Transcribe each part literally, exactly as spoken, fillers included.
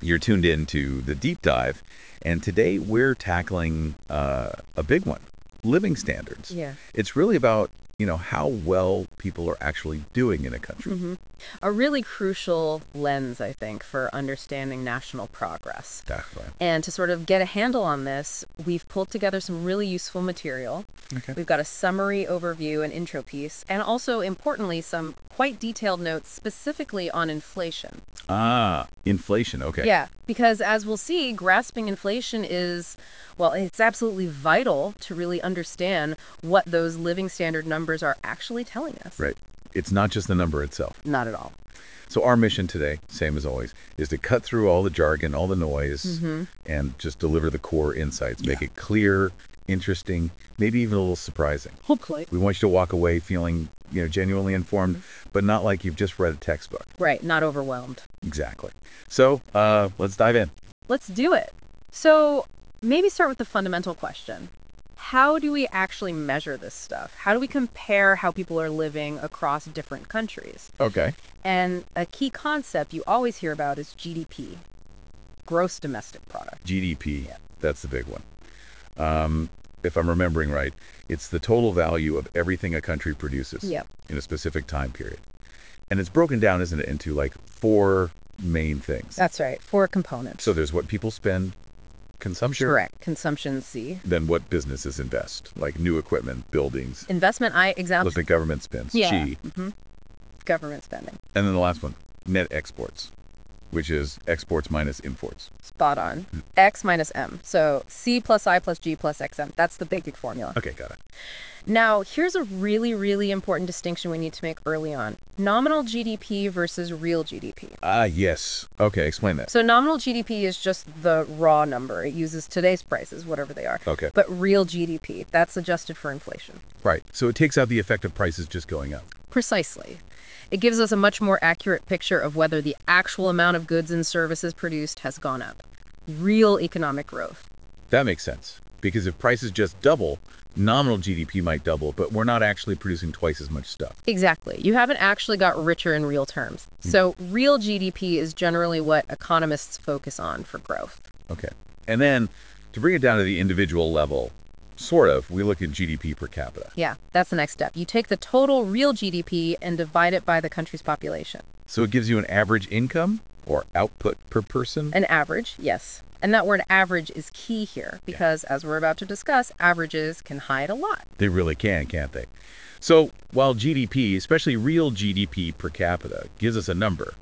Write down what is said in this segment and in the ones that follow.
You're tuned in to The Deep Dive, and today we're tackling uh, a big one, living standards. Yeah. It's really about, you know, how well people are actually doing in a country. Mm-hmm. A really crucial lens, I think, for understanding national progress. Definitely. And to sort of get a handle on this, we've pulled together some really useful material. Okay. We've got a summary, overview, and intro piece, and also, importantly, some quite detailed notes specifically on inflation. Ah, inflation. Okay. Yeah, because as we'll see, grasping inflation is, well, it's absolutely vital to really understand what those living standard numbers are actually telling us. Right. It's not just the number itself. Not at all. So our mission today, same as always, is to cut through all the jargon, all the noise, Mm-hmm. and just deliver the core insights. Make Yeah. it clear, interesting, maybe even a little surprising. Hopefully. We want you to walk away feeling, you know, genuinely informed, Mm-hmm. but not like you've just read a textbook. Right, not overwhelmed. Exactly. So uh, let's dive in. Let's do it. So maybe start with the fundamental question. How do we actually measure this stuff? How do we compare how people are living across different countries? Okay. And a key concept you always hear about is G D P, gross domestic product. G D P, Yeah. that's the big one. Um, if I'm remembering right, it's the total value of everything a country produces Yep. in a specific time period. And it's broken down, isn't it, into like four main things. That's right. Four components. So there's what people spend, consumption, Correct. Consumption C. then what businesses invest, like new equipment, buildings, Investment I, example. what the government spends, Yeah. G. hmm Government spending. And then the last one, net exports, which is exports minus imports. Spot on. X minus M. So C plus I plus G plus X M. That's the basic formula. Okay, got it. Now, here's a really, really important distinction we need to make early on. Nominal G D P versus real G D P. Ah, yes. Okay, explain that. So nominal G D P is just the raw number. It uses today's prices, whatever they are. Okay. But real G D P, that's adjusted for inflation. Right. So it takes out the effect of prices just going up. Precisely. It gives us a much more accurate picture of whether the actual amount of goods and services produced has gone up. Real economic growth. That makes sense. Because if prices just double, nominal G D P might double, but we're not actually producing twice as much stuff. Exactly. You haven't actually got richer in real terms. So real G D P is generally what economists focus on for growth. Okay. And then to bring it down to the individual level, sort of, we look at G D P per capita. Yeah, that's the next step. You take the total real G D P and divide it by the country's population. So it gives you an average income or output per person. An average, yes. And that word average is key here because, as we're about to discuss, averages can hide a lot. They really can, can't they? So while G D P, especially real G D P per capita, gives us a number,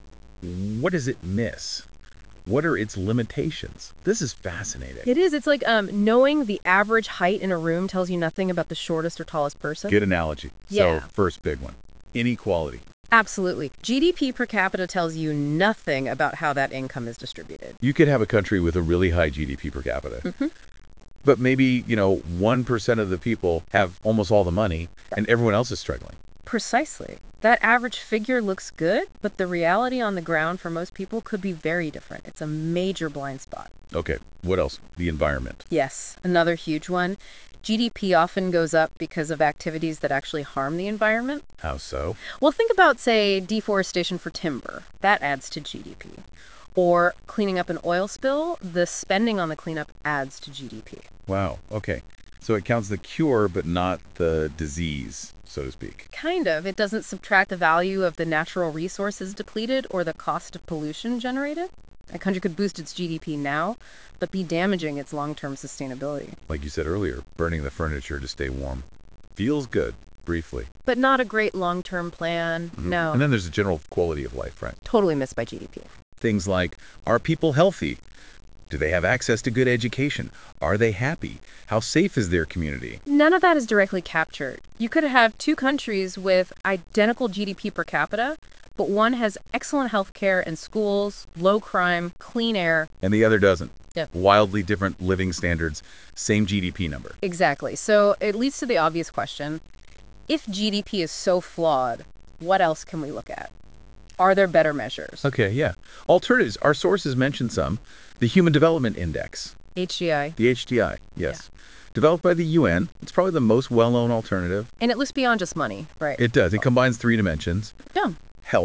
what does it miss? What are its limitations? This is fascinating. It is. It's like um, knowing the average height in a room tells you nothing about the shortest or tallest person. Good analogy. Yeah. So first big one, inequality. Absolutely. G D P per capita tells you nothing about how that income is distributed. You could have a country with a really high G D P per capita, Mm-hmm. but maybe, you know, one percent of the people have almost all the money and everyone else is struggling. Precisely. That average figure looks good, but the reality on the ground for most people could be very different. It's a major blind spot. Okay, what else? The environment. Yes, another huge one. G D P often goes up because of activities that actually harm the environment. How so? Well, think about, say, deforestation for timber. That adds to G D P. Or cleaning up an oil spill, the spending on the cleanup adds to G D P. Wow, okay. So it counts the cure, but not the disease, so to speak. Kind of. It doesn't subtract the value of the natural resources depleted or the cost of pollution generated. A country could boost its G D P now, but be damaging its long-term sustainability. Like you said earlier, burning the furniture to stay warm. Feels good, briefly. But not a great long-term plan. No. And then there's the general quality of life, right? Totally missed by G D P. Things like, are people healthy? Do they have access to good education? Are they happy? How safe is their community? None of that is directly captured. You could have two countries with identical G D P per capita, but one has excellent healthcare and schools, low crime, clean air. And the other doesn't. Yeah. Wildly different living standards, same G D P number. Exactly. So it leads to the obvious question. If G D P is so flawed, what else can we look at? Are there better measures? Okay, yeah. Alternatives. Our sources mention some. The Human Development Index, H D I. the H D I, yes. Developed by the U N. It's probably the most well-known alternative. And it looks beyond just money, right? It does. It combines three dimensions. Yeah. Health,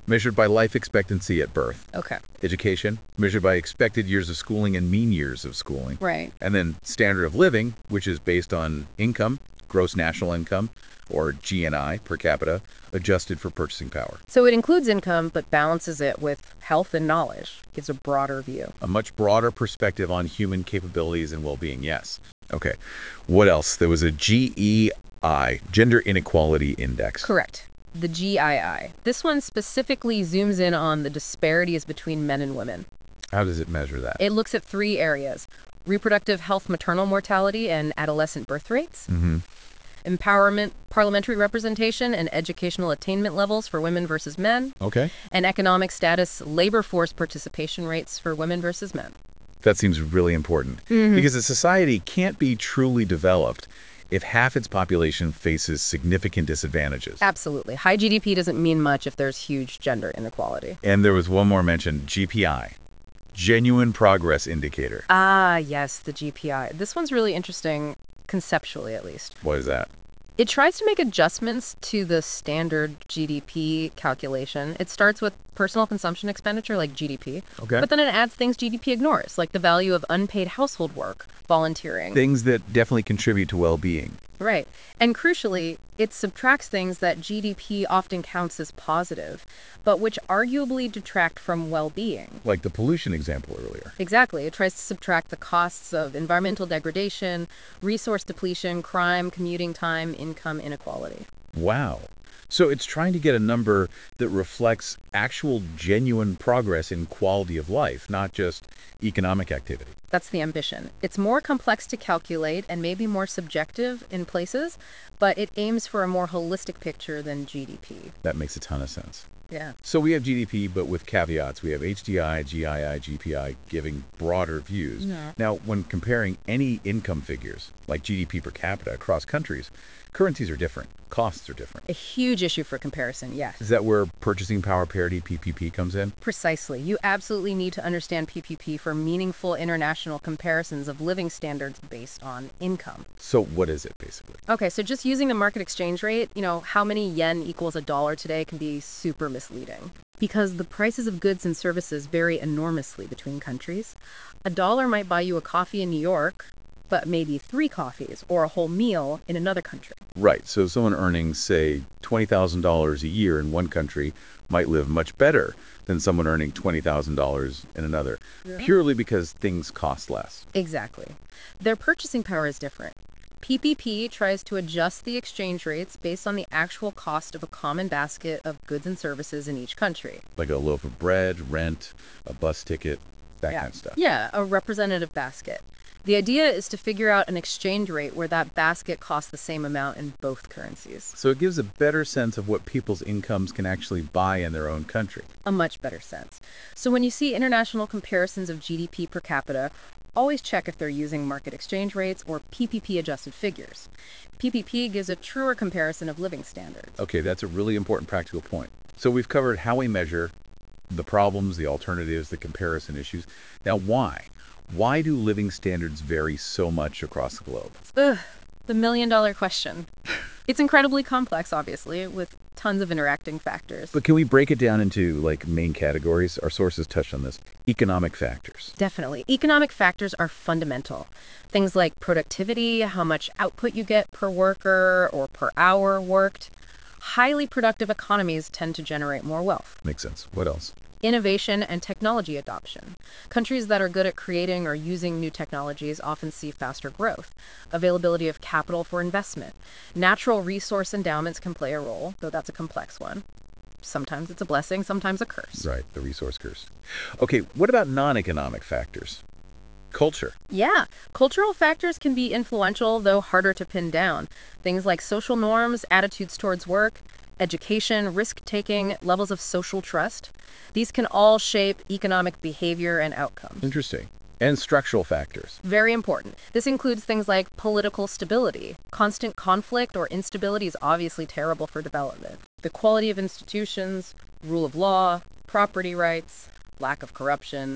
measured by life expectancy at birth. Okay. Education, measured by expected years of schooling and mean years of schooling. Right. And then standard of living, which is based on income, gross national income, or G N I per capita, adjusted for purchasing power. So it includes income, but balances it with health and knowledge. Gives a broader view. A much broader perspective on human capabilities and well-being, yes. Okay. What else? There was a G E I, Gender Inequality Index. Correct. The G I I. This one specifically zooms in on the disparities between men and women. How does it measure that? It looks at three areas: reproductive health, maternal mortality, and adolescent birth rates. Mm-hmm. Empowerment, parliamentary representation, and educational attainment levels for women versus men. Okay. And economic status, labor force participation rates for women versus men. That seems really important. Mm-hmm. Because a society can't be truly developed if half its population faces significant disadvantages. Absolutely. High G D P doesn't mean much if there's huge gender inequality. And there was one more mentioned, G P I, Genuine Progress Indicator. Ah, yes, the G P I. This one's really interesting, conceptually at least. What is that? It tries to make adjustments to the standard G D P calculation. It starts with personal consumption expenditure, like G D P. Okay. But then it adds things G D P ignores, like the value of unpaid household work, volunteering. Things that definitely contribute to well-being. Right. And crucially, it subtracts things that G D P often counts as positive, but which arguably detract from well-being. Like the pollution example earlier. Exactly. It tries to subtract the costs of environmental degradation, resource depletion, crime, commuting time, income inequality. Wow. So it's trying to get a number that reflects actual genuine progress in quality of life, not just economic activity. That's the ambition. It's more complex to calculate and maybe more subjective in places, but it aims for a more holistic picture than G D P. That makes a ton of sense. Yeah. So we have G D P, but with caveats. We have H D I, G I I, G P I, giving broader views. Yeah. Now, when comparing any income figures, like G D P per capita across countries, currencies are different. Costs are different. A huge issue for comparison, yes. Is that where purchasing power parity, P P P, comes in? Precisely. You absolutely need to understand P P P for meaningful international comparisons of living standards based on income. So what is it, basically? Okay, so just using the market exchange rate, you know, how many yen equals a dollar today can be super misleading. Because the prices of goods and services vary enormously between countries. A dollar might buy you a coffee in New York, but maybe three coffees or a whole meal in another country. Right. So someone earning, say, twenty thousand dollars a year in one country might live much better than someone earning twenty thousand dollars in another, Yeah. purely because things cost less. Exactly. Their purchasing power is different. P P P tries to adjust the exchange rates based on the actual cost of a common basket of goods and services in each country. Like a loaf of bread, rent, a bus ticket, that yeah. kind of stuff. Yeah, a representative basket. The idea is to figure out an exchange rate where that basket costs the same amount in both currencies. So it gives a better sense of what people's incomes can actually buy in their own country. A much better sense. So when you see international comparisons of G D P per capita, always check if they're using market exchange rates or P P P-adjusted figures. P P P gives a truer comparison of living standards. Okay, that's a really important practical point. So we've covered how we measure, the problems, the alternatives, the comparison issues. Now, why? Why do living standards vary so much across the globe? Ugh, the million-dollar question. It's incredibly complex, obviously, with tons of interacting factors. But can we break it down into, like, main categories? Our sources touched on this. Economic factors. Definitely. Economic factors are fundamental. Things like productivity, how much output you get per worker or per hour worked. Highly productive economies tend to generate more wealth. Makes sense. What else? Innovation and technology adoption. Countries that are good at creating or using new technologies often see faster growth. Availability of capital for investment. Natural resource endowments can play a role, though that's a complex one. Sometimes it's a blessing, sometimes a curse. Right, the resource curse. Okay, what about non-economic factors? Culture. Yeah, cultural factors can be influential, though harder to pin down. Things like social norms, attitudes towards work, education, risk-taking, levels of social trust. These can all shape economic behavior and outcomes. Interesting. And structural factors. Very important. This includes things like political stability. Constant conflict or instability is obviously terrible for development. The quality of institutions, rule of law, property rights, lack of corruption.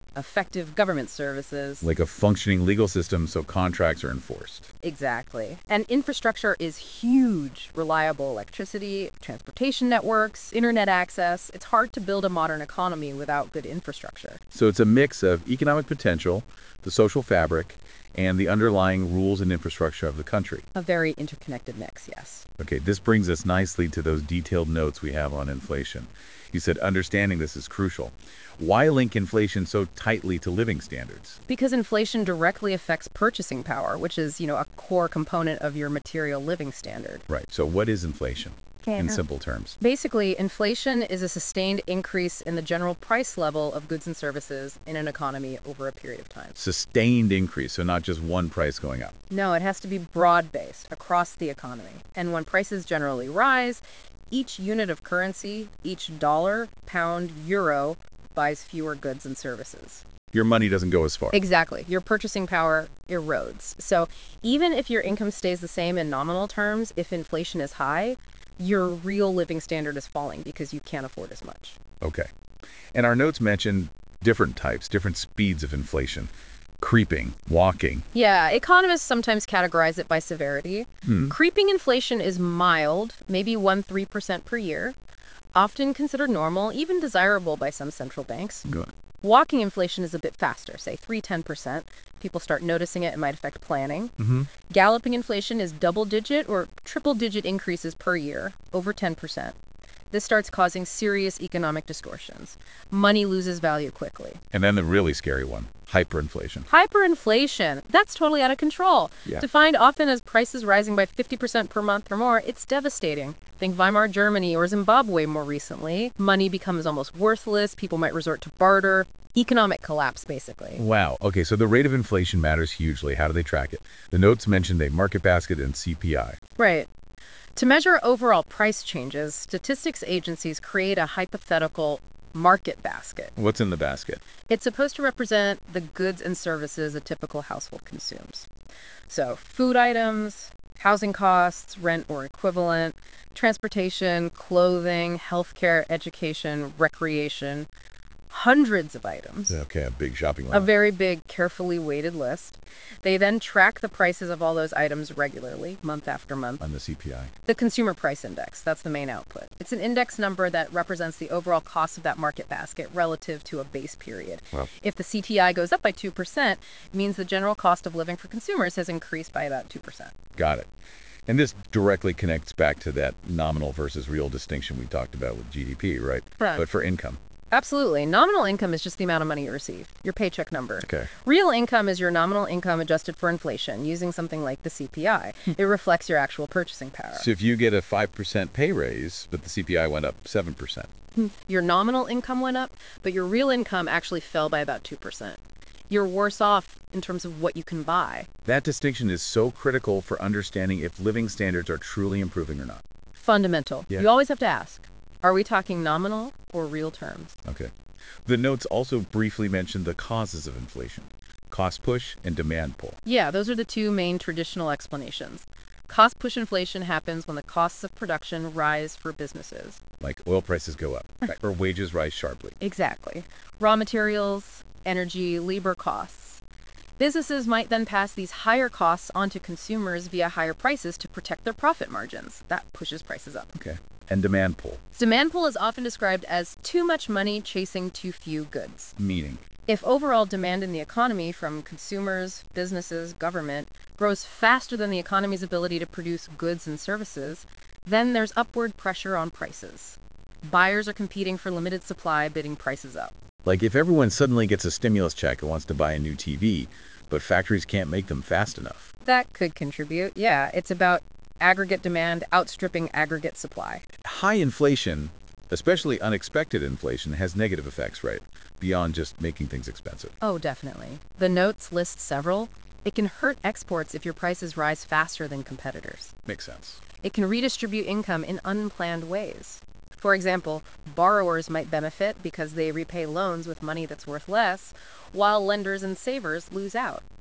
effective government services. Like a functioning legal system so contracts are enforced. Exactly. And infrastructure is huge. Reliable electricity, transportation networks, internet access. It's hard to build a modern economy without good infrastructure. So it's a mix of economic potential, the social fabric, and the underlying rules and infrastructure of the country. A very interconnected mix, yes. Okay, this brings us nicely to those detailed notes we have on inflation. You said understanding this is crucial. Why link inflation so tightly to living standards? Because inflation directly affects purchasing power, which is, you know, a core component of your material living standard. Right, so what is inflation in simple terms? Basically, inflation is a sustained increase in the general price level of goods and services in an economy over a period of time. Sustained increase, so not just one price going up. No, it has to be broad-based across the economy. And when prices generally rise, each unit of currency, each dollar, pound, euro, buys fewer goods and services. Your money doesn't go as far. Exactly. Your purchasing power erodes. So even if your income stays the same in nominal terms, if inflation is high, your real living standard is falling because you can't afford as much. Okay. And our notes mention different types, different speeds of inflation. Creeping, walking. Yeah, economists sometimes categorize it by severity. Hmm. Creeping inflation is mild, maybe one to three percent per year, often considered normal, even desirable by some central banks. Good. Walking inflation is a bit faster, say three to ten percent. People start noticing it, it might affect planning. Mm-hmm. Galloping inflation is double-digit or triple-digit increases per year, over ten percent. This starts causing serious economic distortions. Money loses value quickly. And then the really scary one, hyperinflation. Hyperinflation, that's totally out of control. Yeah. Defined often as prices rising by fifty percent per month or more, it's devastating. Think Weimar Germany or Zimbabwe more recently. Money becomes almost worthless. People might resort to barter. Economic collapse, basically. Wow. Okay, so the rate of inflation matters hugely. How do they track it? The notes mentioned a market basket and C P I. Right. To measure overall price changes, statistics agencies create a hypothetical market basket. What's in the basket? It's supposed to represent the goods and services a typical household consumes. So food items, housing costs, rent or equivalent, transportation, clothing, healthcare, education, recreation, hundreds of items. Okay, a big shopping A list. very big, carefully weighted list. They then track the prices of all those items regularly, month after month. On the C P I. The Consumer Price Index, that's the main output. It's an index number that represents the overall cost of that market basket relative to a base period. Wow. If the C T I goes up by two percent, it means the general cost of living for consumers has increased by about two percent. Got it. And this directly connects back to that nominal versus real distinction we talked about with G D P, right? Right. But for income. Absolutely. Nominal income is just the amount of money you receive, your paycheck number. Okay. Real income is your nominal income adjusted for inflation using something like the C P I. It reflects your actual purchasing power. So if you get a five percent pay raise, but the C P I went up seven percent. Your nominal income went up, but your real income actually fell by about two percent. You're worse off in terms of what you can buy. That distinction is so critical for understanding if living standards are truly improving or not. Fundamental. Yeah. You always have to ask, are we talking nominal or real terms? Okay. The notes also briefly mentioned the causes of inflation. Cost push and demand pull. Yeah, those are the two main traditional explanations. Cost push inflation happens when the costs of production rise for businesses. Like oil prices go up, or wages rise sharply. Exactly. Raw materials, energy, labor costs. Businesses might then pass these higher costs onto consumers via higher prices to protect their profit margins. That pushes prices up. Okay. And demand pull, Demand pull is often described as too much money chasing too few goods. meaning If overall demand in the economy from consumers, businesses, government grows faster than the economy's ability to produce goods and services, then there's upward pressure on prices. Buyers are competing for limited supply, bidding prices up. like if everyone suddenly gets a stimulus check and wants to buy a new T V, but factories can't make them fast enough. That could contribute. Yeah, it's about aggregate demand outstripping aggregate supply. High inflation, especially unexpected inflation, has negative effects, right? Beyond just making things expensive. Oh, definitely. The notes list several. It can hurt exports if your prices rise faster than competitors. Makes sense. It can redistribute income in unplanned ways. For example, borrowers might benefit because they repay loans with money that's worth less, while lenders and savers lose out.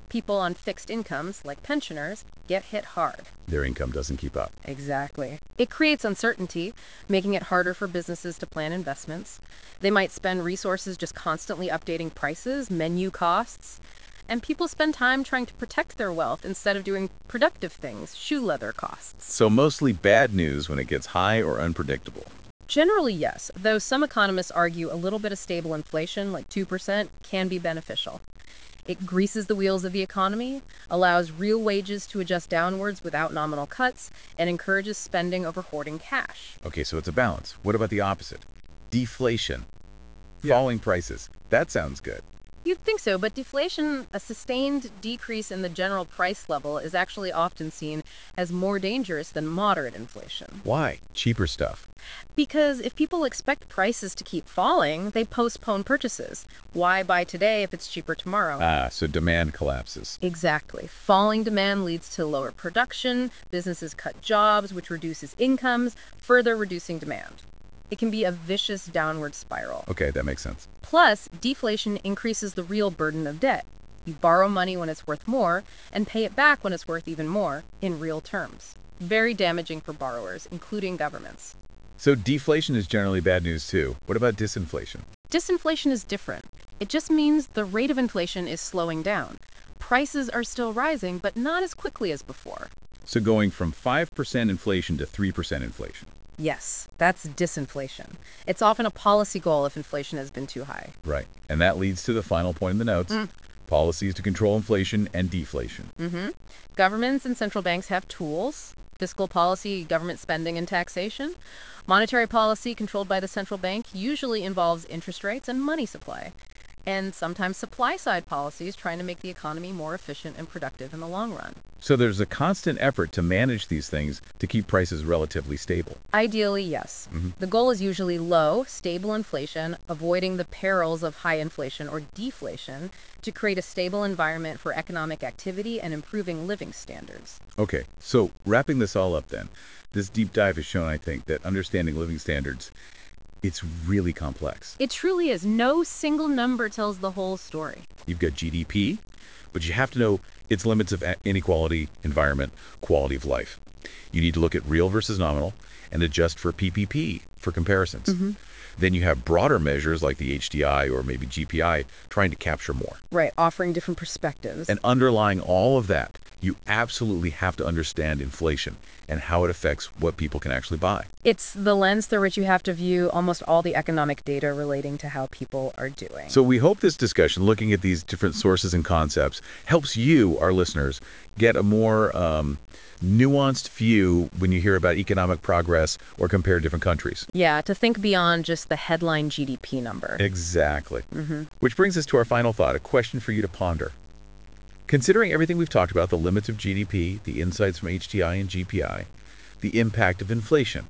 People on fixed incomes, like pensioners, get hit hard. Their income doesn't keep up. Exactly. It creates uncertainty, making it harder for businesses to plan investments. They might spend resources just constantly updating prices, menu costs, and people spend time trying to protect their wealth instead of doing productive things, shoe leather costs. So mostly bad news when it gets high or unpredictable. Generally, yes, though some economists argue a little bit of stable inflation, like two percent, can be beneficial. It greases the wheels of the economy, allows real wages to adjust downwards without nominal cuts, and encourages spending over hoarding cash. Okay, so it's a balance. What about the opposite? Deflation. Falling prices. That sounds good. You'd think so, but deflation, a sustained decrease in the general price level, is actually often seen as more dangerous than moderate inflation. Why? Cheaper stuff. Because if people expect prices to keep falling, they postpone purchases. Why buy today if it's cheaper tomorrow? Ah, so demand collapses. Exactly. Falling demand leads to lower production, businesses cut jobs, which reduces incomes, further reducing demand. It can be a vicious downward spiral. Okay, that makes sense. Plus, deflation increases the real burden of debt. You borrow money when it's worth more and pay it back when it's worth even more, in real terms. Very damaging for borrowers, including governments. So deflation is generally bad news too. What about disinflation? Disinflation is different. It just means the rate of inflation is slowing down. Prices are still rising, but not as quickly as before. So going from five percent inflation to three percent inflation. Yes, that's disinflation. It's often a policy goal if inflation has been too high. Right. And that leads to the final point in the notes. Mm. Policies to control inflation and deflation. Mm-hmm. Governments and central banks have tools. Fiscal policy, government spending, and taxation. Monetary policy, controlled by the central bank, usually involves interest rates and money supply. And sometimes supply-side policies trying to make the economy more efficient and productive in the long run. So there's a constant effort to manage these things to keep prices relatively stable. Ideally, yes. Mm-hmm. The goal is usually low, stable inflation, avoiding the perils of high inflation or deflation to create a stable environment for economic activity and improving living standards. Okay, so wrapping this all up then, this deep dive has shown, I think, that understanding living standards, it's really complex. It truly is. No single number tells the whole story. You've got G D P, but you have to know its limits of inequality, environment, quality of life. You need to look at real versus nominal and adjust for P P P for comparisons. Mm-hmm. Then you have broader measures like the H D I or maybe G P I trying to capture more. Right, offering different perspectives. And underlying all of that, you absolutely have to understand inflation and how it affects what people can actually buy. It's the lens through which you have to view almost all the economic data relating to how people are doing. So we hope this discussion, looking at these different sources and concepts, helps you, our listeners, get a more um, nuanced view when you hear about economic progress or compare different countries. Yeah, to think beyond just the headline G D P number. Exactly. Mm-hmm. Which brings us to our final thought, a question for you to ponder. Considering everything we've talked about, the limits of G D P, the insights from H D I and G P I, the impact of inflation,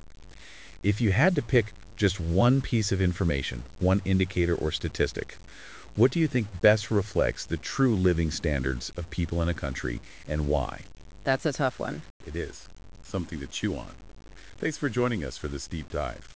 if you had to pick just one piece of information, one indicator or statistic, what do you think best reflects the true living standards of people in a country and why? That's a tough one. It is something to chew on. Thanks for joining us for this deep dive.